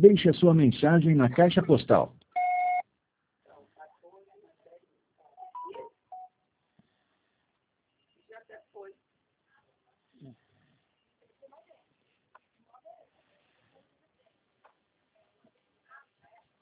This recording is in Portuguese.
Deixe a sua mensagem na caixa postal. Já foi.